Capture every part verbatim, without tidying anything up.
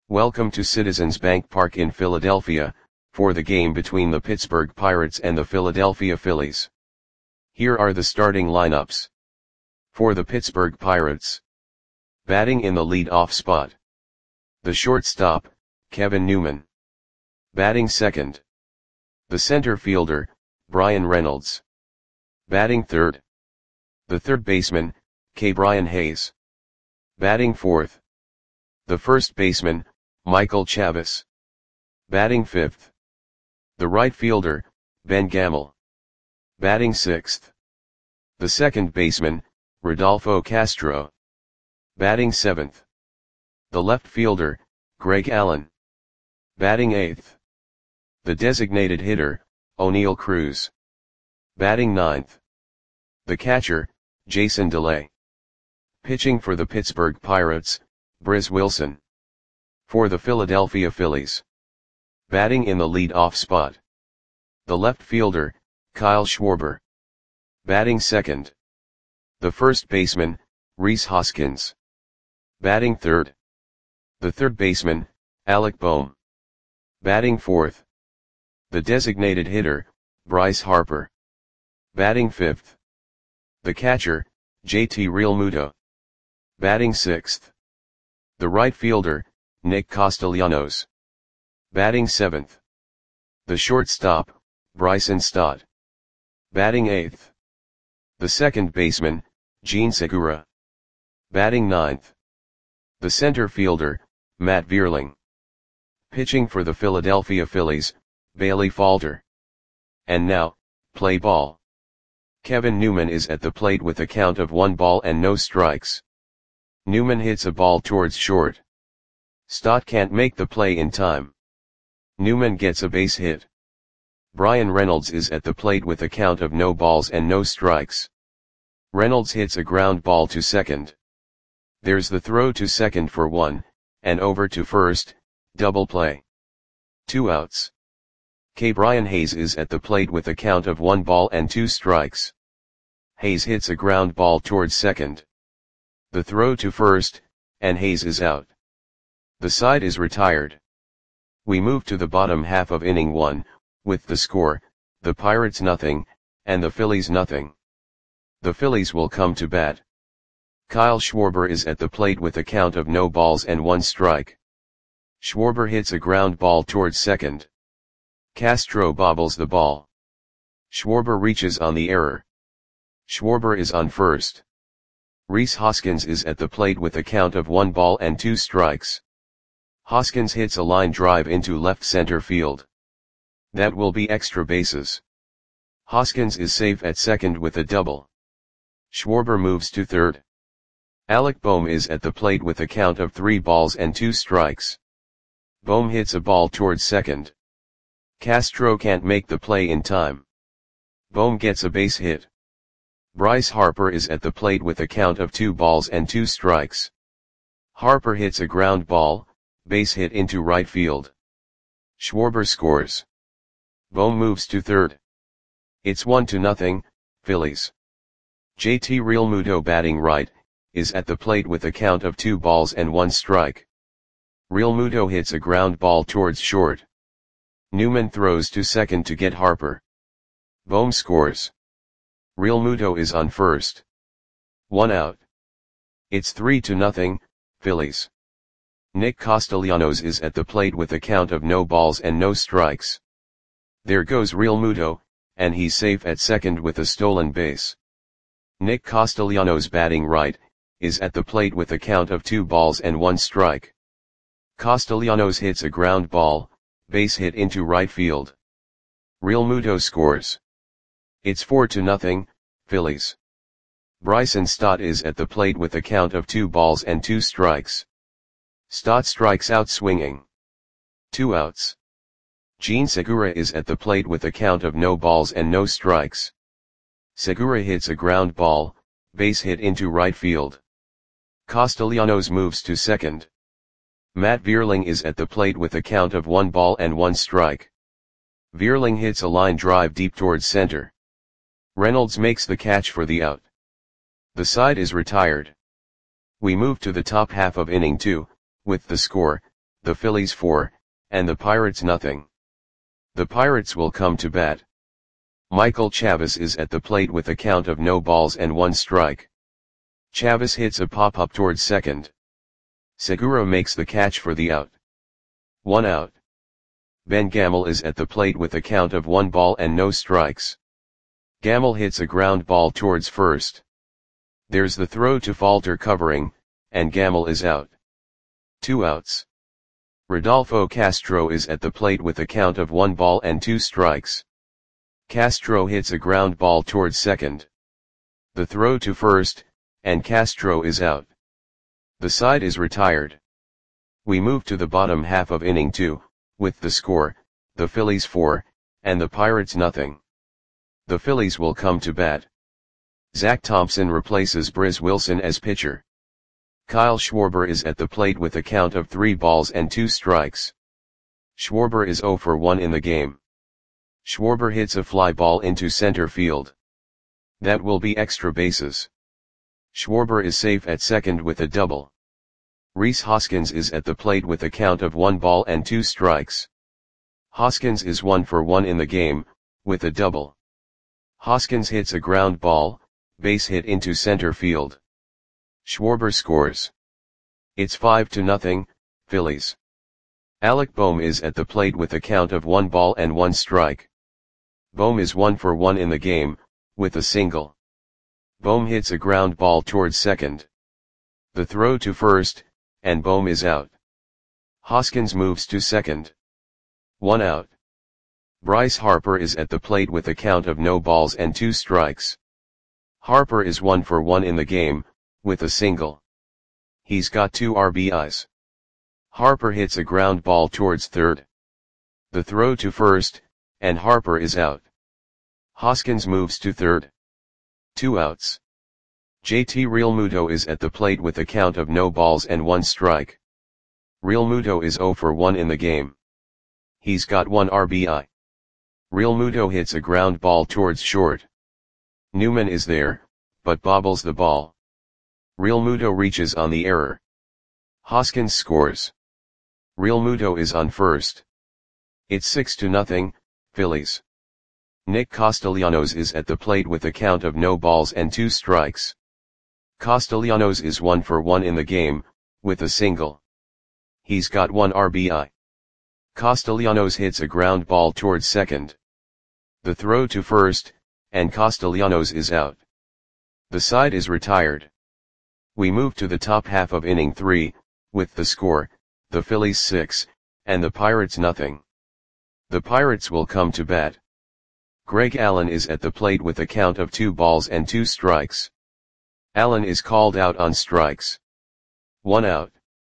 Welcome to Citizens Bank Park in Philadelphia, for the game between the Pittsburgh Pirates and the Philadelphia Phillies. Here are the starting lineups. For the Pittsburgh Pirates. Batting in the lead-off spot. The shortstop, Kevin Newman. Batting second. The center fielder, Bryan Reynolds. Batting third. The third baseman, Ke'Bryan Hayes. Batting fourth. The first baseman, Michael Chavis. Batting fifth. The right fielder, Ben Gamel. Batting sixth. The second baseman, Rodolfo Castro. Batting seventh. The left fielder, Greg Allen. Batting eighth. The designated hitter, Oneil Cruz. Batting ninth. The catcher, Jason DeLay. Pitching for the Pittsburgh Pirates, Briz Wilson. For the Philadelphia Phillies. Batting in the lead-off spot. The left fielder, Kyle Schwarber. Batting second. The first baseman, Rhys Hoskins. Batting third. The third baseman, Alec Bohm. Batting fourth. The designated hitter, Bryce Harper. Batting fifth. The catcher, J T Realmuto. Batting sixth. The right fielder, Nick Castellanos. Batting seventh. The shortstop, Bryson Stott. Batting eighth. The second baseman, Jean Segura. Batting ninth. The center fielder, Matt Vierling. Pitching for the Philadelphia Phillies, Bailey Falter. And now, play ball. Kevin Newman is at the plate with a count of one ball and no strikes. Newman hits a ball towards short. Stott can't make the play in time. Newman gets a base hit. Bryan Reynolds is at the plate with a count of no balls and no strikes. Reynolds hits a ground ball to second. There's the throw to second for one, and over to first, double play. Two outs. Ke'Bryan Hayes is at the plate with a count of one ball and two strikes. Hayes hits a ground ball towards second. The throw to first, and Hayes is out. The side is retired. We move to the bottom half of inning one, with the score, the Pirates nothing, and the Phillies nothing. The Phillies will come to bat. Kyle Schwarber is at the plate with a count of no balls and one strike. Schwarber hits a ground ball towards second. Castro bobbles the ball. Schwarber reaches on the error. Schwarber is on first. Rhys Hoskins is at the plate with a count of one ball and two strikes. Hoskins hits a line drive into left center field. That will be extra bases. Hoskins is safe at second with a double. Schwarber moves to third. Alec Bohm is at the plate with a count of three balls and two strikes. Bohm hits a ball towards second. Castro can't make the play in time. Bohm gets a base hit. Bryce Harper is at the plate with a count of two balls and two strikes. Harper hits a ground ball, base hit into right field. Schwarber scores. Bohm moves to third. It's one to nothing, Phillies. J T Realmuto batting right, is at the plate with a count of two balls and one strike. Realmuto hits a ground ball towards short. Newman throws to second to get Harper. Bohm scores. Realmuto is on first. One out. It's three to nothing, Phillies. Nick Castellanos is at the plate with a count of no balls and no strikes. There goes Realmuto, and he's safe at second with a stolen base. Nick Castellanos batting right, is at the plate with a count of two balls and one strike. Castellanos hits a ground ball, base hit into right field. Realmuto scores. It's four to nothing, Phillies. Bryson Stott is at the plate with a count of two balls and two strikes. Stott strikes out swinging. Two outs. Jean Segura is at the plate with a count of no balls and no strikes. Segura hits a ground ball, base hit into right field. Castellanos moves to second. Matt Vierling is at the plate with a count of one ball and one strike. Vierling hits a line drive deep towards center. Reynolds makes the catch for the out. The side is retired. We move to the top half of inning two, with the score, the Phillies four, and the Pirates nothing. The Pirates will come to bat. Michael Chavis is at the plate with a count of no balls and one strike. Chavis hits a pop-up towards second. Segura makes the catch for the out. One out. Ben Gamel is at the plate with a count of one ball and no strikes. Gamel hits a ground ball towards first. There's the throw to Falter covering, and Gamel is out. Two outs. Rodolfo Castro is at the plate with a count of one ball and two strikes. Castro hits a ground ball towards second. The throw to first, and Castro is out. The side is retired. We move to the bottom half of inning two, with the score, the Phillies four, and the Pirates nothing. The Phillies will come to bat. Zach Thompson replaces Briz Wilson as pitcher. Kyle Schwarber is at the plate with a count of three balls and two strikes. Schwarber is zero for one in the game. Schwarber hits a fly ball into center field. That will be extra bases. Schwarber is safe at second with a double. Rhys Hoskins is at the plate with a count of one ball and two strikes. Hoskins is one for one in the game, with a double. Hoskins hits a ground ball, base hit into center field. Schwarber scores. It's five to nothing, Phillies. Alec Bohm is at the plate with a count of one ball and one strike. Bohm is one for one in the game, with a single. Bohm hits a ground ball towards second. The throw to first, and Bohm is out. Hoskins moves to second. One out. Bryce Harper is at the plate with a count of no balls and two strikes. Harper is one for one in the game, with a single. He's got two R B Is. Harper hits a ground ball towards third. The throw to first, and Harper is out. Hoskins moves to third. Two outs. J T Realmuto is at the plate with a count of no balls and one strike. Realmuto is zero for one in the game. He's got one R B I. Realmuto hits a ground ball towards short. Newman is there, but bobbles the ball. Realmuto reaches on the error. Hoskins scores. Realmuto is on first. It's six to nothing, Phillies. Nick Castellanos is at the plate with a count of no balls and two strikes. Castellanos is one for one in the game, with a single. He's got one R B I. Castellanos hits a ground ball towards second. The throw to first, and Castellanos is out. The side is retired. We move to the top half of inning three, with the score, the Phillies six, and the Pirates nothing. The Pirates will come to bat. Greg Allen is at the plate with a count of two balls and two strikes. Allen is called out on strikes. One out.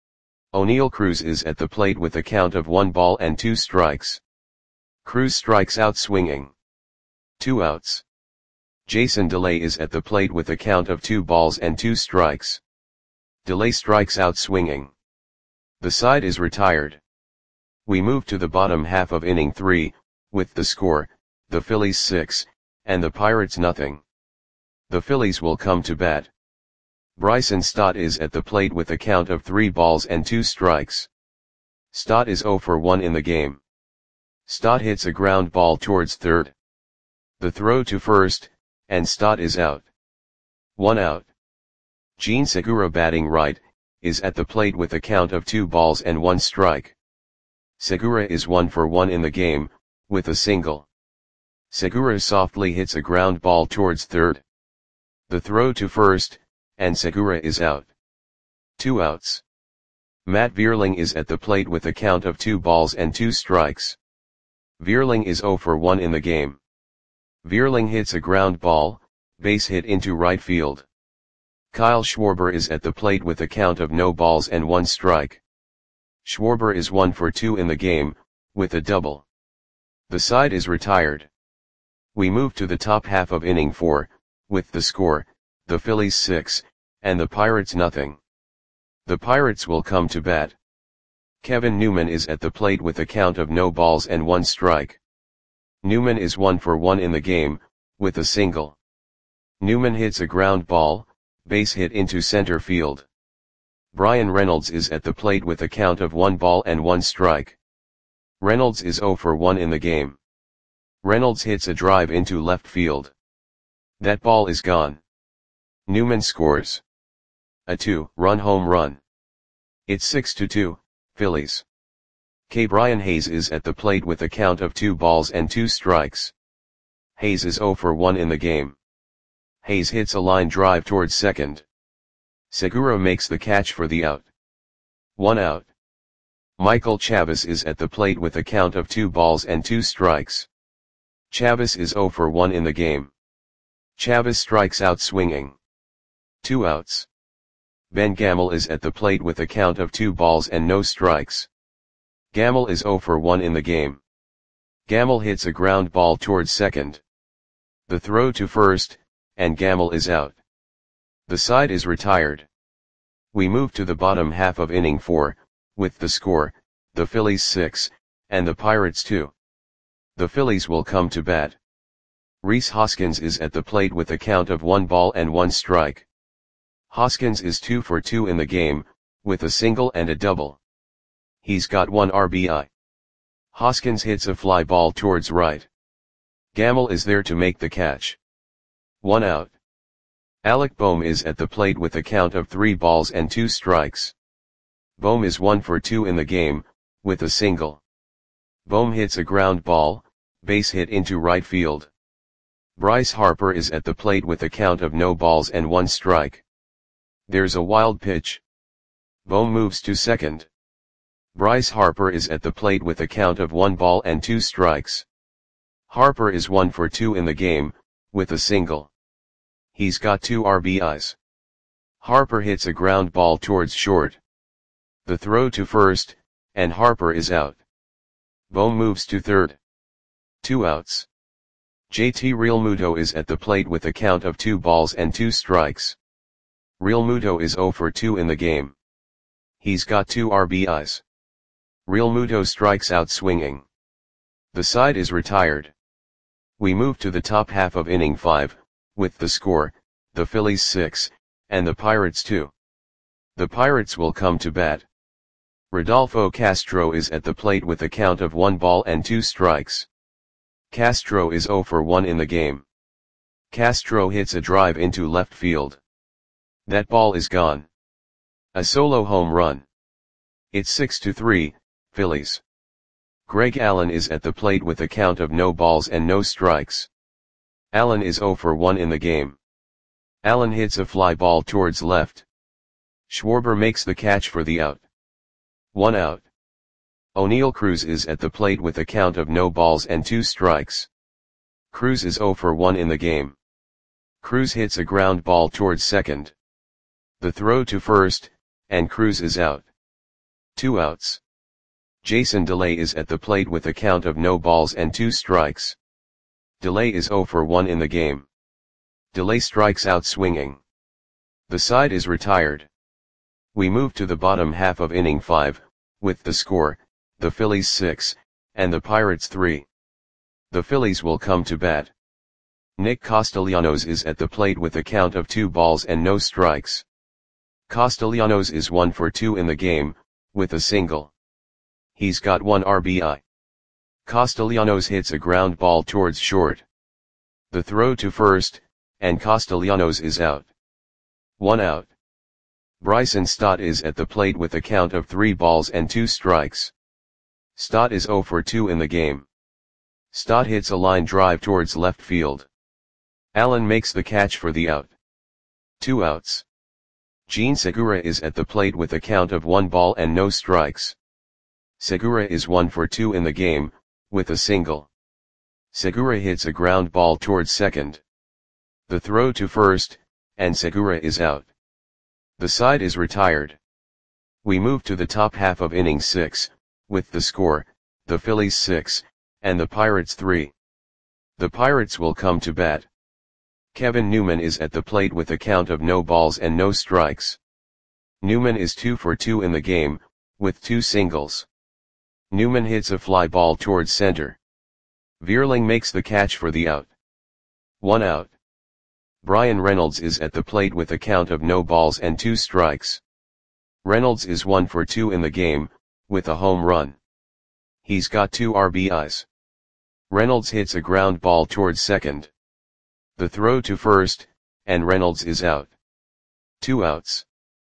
O'Neal Cruz is at the plate with a count of one ball and two strikes. Cruz strikes out swinging. Two outs. Jason DeLay is at the plate with a count of two balls and two strikes. DeLay strikes out swinging. The side is retired. We move to the bottom half of inning three, with the score, the Phillies six, and the Pirates nothing. The Phillies will come to bat. Bryson Stott is at the plate with a count of three balls and two strikes. Stott is zero for one in the game. Stott hits a ground ball towards third. The throw to first, and Stott is out. One out. Jean Segura, batting right, is at the plate with a count of two balls and one strike. Segura is one for one in the game, with a single. Segura softly hits a ground ball towards third. The throw to first, and Segura is out. Two outs. Matt Vierling is at the plate with a count of two balls and two strikes. Vierling is zero for one in the game. Vierling hits a ground ball, base hit into right field. Kyle Schwarber is at the plate with a count of no balls and one strike. Schwarber is one for two in the game, with a double. The side is retired. We move to the top half of inning four, with the score, the Phillies six, and the Pirates nothing. The Pirates will come to bat. Kevin Newman is at the plate with a count of no balls and one strike. Newman is one for one in the game, with a single. Newman hits a ground ball, base hit into center field. Bryan Reynolds is at the plate with a count of one ball and one strike. Reynolds is zero for one in the game. Reynolds hits a drive into left field. That ball is gone. Newman scores a two-run home run. It's six to two, Phillies. K. Brian Hayes is at the plate with a count of two balls and two strikes. Hayes is zero for one in the game. Hayes hits a line drive towards second. Segura makes the catch for the out. One out. Michael Chavis is at the plate with a count of two balls and two strikes. Chavis is zero for one in the game. Chavis strikes out swinging. Two outs. Ben Gamel is at the plate with a count of two balls and no strikes. Gamel is zero for one in the game. Gamel hits a ground ball towards second. The throw to first, and Gamel is out. The side is retired. We move to the bottom half of inning four, with the score, the Phillies six, and the Pirates two. The Phillies will come to bat. Rhys Hoskins is at the plate with a count of one ball and one strike. Hoskins is two for two in the game, with a single and a double. He's got one R B I. Hoskins hits a fly ball towards right. Gamel is there to make the catch. One out. Alec Bohm is at the plate with a count of three balls and two strikes. Bohm is one for two in the game, with a single. Bohm hits a ground ball, base hit into right field. Bryce Harper is at the plate with a count of no balls and one strike. There's a wild pitch. Bohm moves to second. Bryce Harper is at the plate with a count of one ball and two strikes. Harper is one for two in the game, with a single. He's got two R B Is. Harper hits a ground ball towards short. The throw to first, and Harper is out. Bohm moves to third. Two outs. J T Realmuto is at the plate with a count of two balls and two strikes. Realmuto is zero for two in the game. He's got two R B Is. Realmuto strikes out swinging. The side is retired. We move to the top half of inning five, with the score, the Phillies six, and the Pirates two. The Pirates will come to bat. Rodolfo Castro is at the plate with a count of one ball and two strikes. Castro is zero for one in the game. Castro hits a drive into left field. That ball is gone. A solo home run. It's six to three, Phillies. Greg Allen is at the plate with a count of no balls and no strikes. Allen is zero for one in the game. Allen hits a fly ball towards left. Schwarber makes the catch for the out. One out. O'Neal Cruz is at the plate with a count of no balls and two strikes. Cruz is zero for one in the game. Cruz hits a ground ball towards second. The throw to first, and Cruz is out. Two outs. Jason DeLay is at the plate with a count of no balls and two strikes. DeLay is zero for one in the game. DeLay strikes out swinging. The side is retired. We move to the bottom half of inning five, with the score, the Phillies six, and the Pirates three. The Phillies will come to bat. Nick Castellanos is at the plate with a count of two balls and no strikes. Castellanos is one for two in the game, with a single. He's got one R B I. Castellanos hits a ground ball towards short. The throw to first, and Castellanos is out. One out. Bryson Stott is at the plate with a count of three balls and two strikes. Stott is zero for two in the game. Stott hits a line drive towards left field. Allen makes the catch for the out. Two outs. Jean Segura is at the plate with a count of one ball and no strikes. Segura is one for two in the game, with a single. Segura hits a ground ball towards second. The throw to first, and Segura is out. The side is retired. We move to the top half of inning six, with the score, the Phillies six, and the Pirates three. The Pirates will come to bat. Kevin Newman is at the plate with a count of no balls and no strikes. Newman is two for two in the game, with two singles. Newman hits a fly ball towards center. Vierling makes the catch for the out. One out. Bryan Reynolds is at the plate with a count of no balls and two strikes. Reynolds is one for two in the game, with a home run. He's got two R B Is. Reynolds hits a ground ball towards second. The throw to first, and Reynolds is out. Two outs.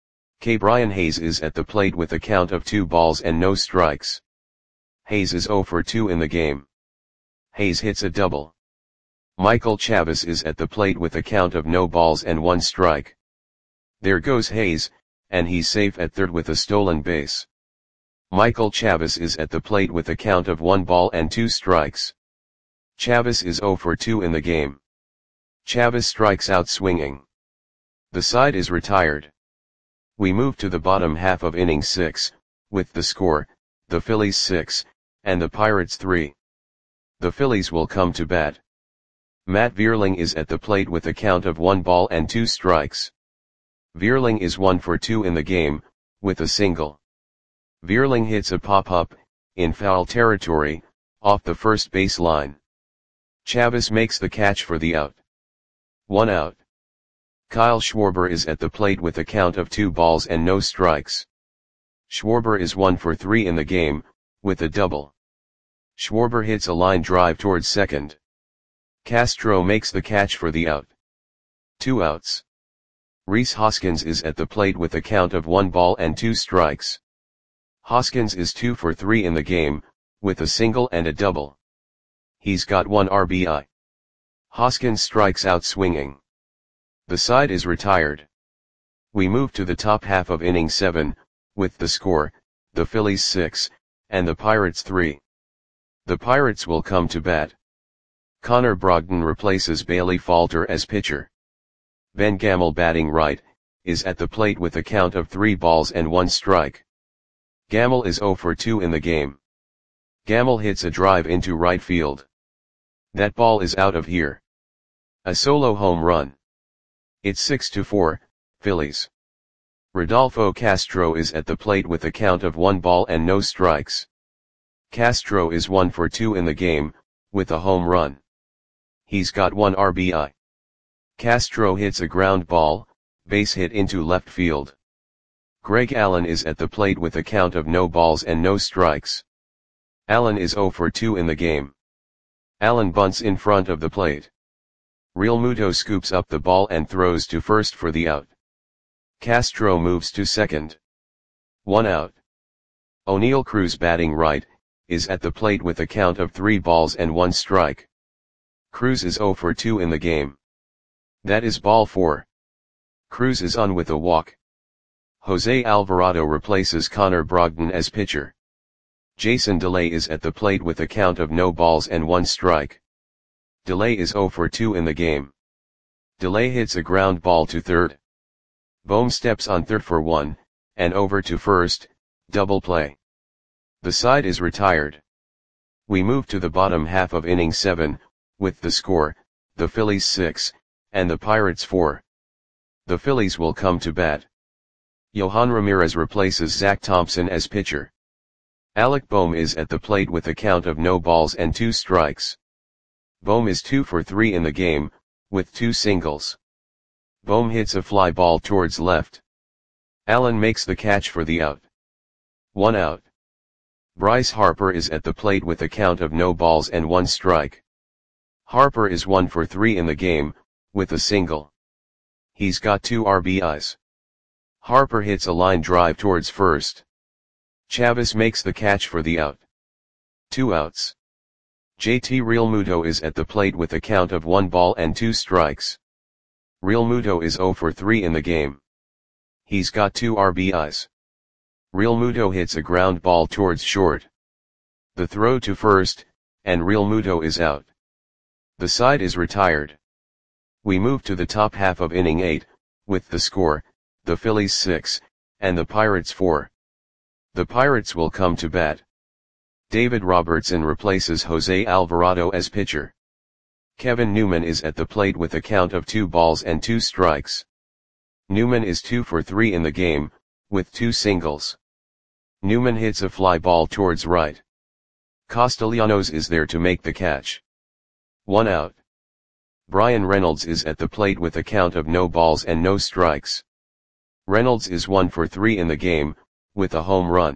K. Brian Hayes is at the plate with a count of two balls and no strikes. Hayes is zero for two in the game. Hayes hits a double. Michael Chavis is at the plate with a count of no balls and one strike. There goes Hayes, and he's safe at third with a stolen base. Michael Chavis is at the plate with a count of one ball and two strikes. Chavis is zero for two in the game. Chavis strikes out swinging. The side is retired. We move to the bottom half of inning six, with the score, the Phillies six, and the Pirates three. The Phillies will come to bat. Matt Vierling is at the plate with a count of one ball and two strikes. Vierling is one for two in the game, with a single. Vierling hits a pop-up, in foul territory, off the first base line. Chavis makes the catch for the out. One out. Kyle Schwarber is at the plate with a count of two balls and no strikes. Schwarber is one for three in the game, with a double. Schwarber hits a line drive towards second. Castro makes the catch for the out. Two outs. Rhys Hoskins is at the plate with a count of one ball and two strikes. Hoskins is two for three in the game, with a single and a double. He's got one R B I. Hoskins strikes out swinging. The side is retired. We move to the top half of inning seven, with the score, the Phillies six, and the Pirates three. The Pirates will come to bat. Connor Brogdon replaces Bailey Falter as pitcher. Ben Gamel, batting right, is at the plate with a count of three balls and one strike. Gamel is zero for two in the game. Gamel hits a drive into right field. That ball is out of here. A solo home run. It's six to four, Phillies. Rodolfo Castro is at the plate with a count of one ball and no strikes. Castro is one for two in the game, with a home run. He's got one R B I. Castro hits a ground ball, base hit into left field. Greg Allen is at the plate with a count of no balls and no strikes. Allen is zero for two in the game. Allen bunts in front of the plate. Realmuto scoops up the ball and throws to first for the out. Castro moves to second. One out. O'Neal Cruz, batting right, is at the plate with a count of three balls and one strike. Cruz is zero for two in the game. That is ball four. Cruz is on with a walk. Jose Alvarado replaces Connor Brogdon as pitcher. Jason Delay is at the plate with a count of no balls and one strike. Delay is zero for two in the game. Delay hits a ground ball to third. Bohm steps on third for one, and over to first, double play. The side is retired. We move to the bottom half of inning seven, with the score, the Phillies six, and the Pirates four. The Phillies will come to bat. Johan Ramirez replaces Zach Thompson as pitcher. Alec Bohm is at the plate with a count of no balls and two strikes. Bohm is two for three in the game, with two singles. Bohm hits a fly ball towards left. Allen makes the catch for the out. One out. Bryce Harper is at the plate with a count of no balls and one strike. Harper is one for three in the game, with a single. He's got two R B Is. Harper hits a line drive towards first. Chavis makes the catch for the out. Two outs. J T Realmuto is at the plate with a count of one ball and two strikes. Realmuto is zero for three in the game. He's got two R B Is. Realmuto hits a ground ball towards short. The throw to first, and Realmuto is out. The side is retired. We move to the top half of inning eight, with the score, the Phillies six, and the Pirates four. The Pirates will come to bat. David Robertson replaces Jose Alvarado as pitcher. Kevin Newman is at the plate with a count of two balls and two strikes. Newman is two for three in the game, with two singles. Newman hits a fly ball towards right. Castellanos is there to make the catch. One out. Brian Reynolds is at the plate with a count of no balls and no strikes. Reynolds is one for three in the game, with a home run.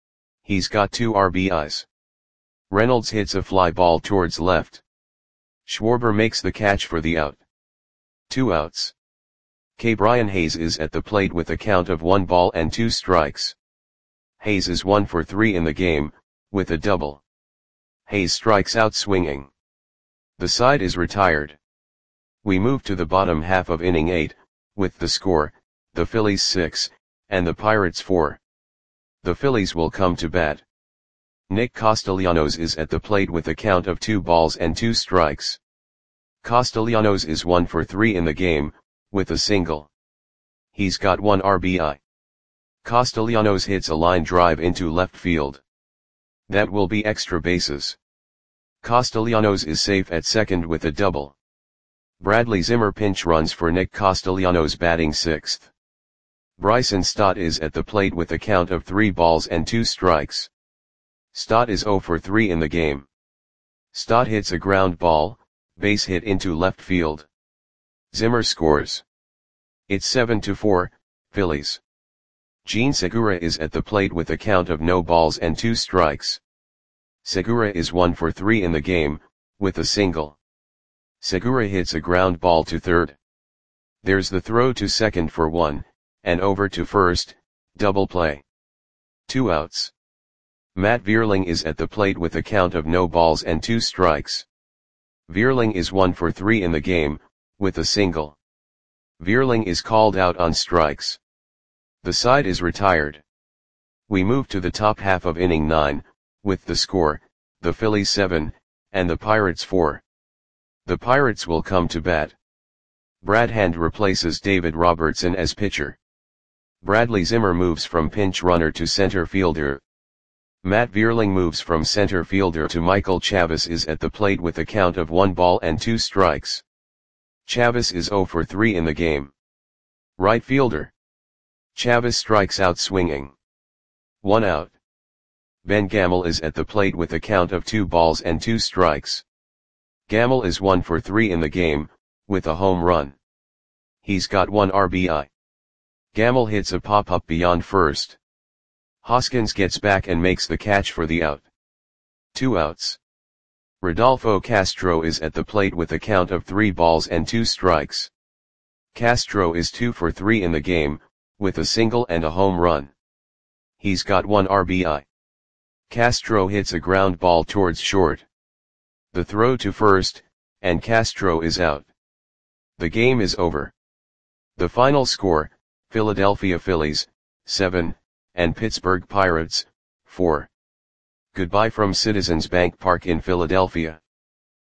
He's got two R B Is. Reynolds hits a fly ball towards left. Schwarber makes the catch for the out. Two outs. K. Brian Hayes is at the plate with a count of one ball and two strikes. Hayes is one for three in the game, with a double. Hayes strikes out swinging. The side is retired. We move to the bottom half of inning eight, with the score, the Phillies six, and the Pirates four. The Phillies will come to bat. Nick Castellanos is at the plate with a count of two balls and two strikes. Castellanos is one for three in the game, with a single. He's got one R B I. Castellanos hits a line drive into left field. That will be extra bases. Castellanos is safe at second with a double. Bradley Zimmer pinch runs for Nick Castellanos batting sixth. Bryson Stott is at the plate with a count of three balls and two strikes. Stott is zero for three in the game. Stott hits a ground ball, base hit into left field. Zimmer scores. It's seven to four, Phillies. Gene Segura is at the plate with a count of no balls and two strikes. Segura is one for three in the game, with a single. Segura hits a ground ball to third. There's the throw to second for one, and over to first, double play. Two outs. Matt Vierling is at the plate with a count of no balls and two strikes. Vierling is one for three in the game, with a single. Vierling is called out on strikes. The side is retired. We move to the top half of inning nine, with the score, the Phillies seven, and the Pirates four. The Pirates will come to bat. Brad Hand replaces David Robertson as pitcher. Bradley Zimmer moves from pinch runner to center fielder. Matt Vierling moves from center fielder to Michael Chavis is at the plate with a count of one ball and two strikes. Chavis is zero for three in the game. Right fielder. Chavis strikes out swinging. One out. Ben Gamel is at the plate with a count of two balls and two strikes. Gamel is one for three in the game, with a home run. He's got one R B I. Gamel hits a pop-up beyond first. Hoskins gets back and makes the catch for the out. Two outs. Rodolfo Castro is at the plate with a count of three balls and two strikes. Castro is two for three in the game, with a single and a home run. He's got one R B I. Castro hits a ground ball towards short. The throw to first, and Castro is out. The game is over. The final score, Philadelphia Phillies, seven, and Pittsburgh Pirates, four. Goodbye from Citizens Bank Park in Philadelphia.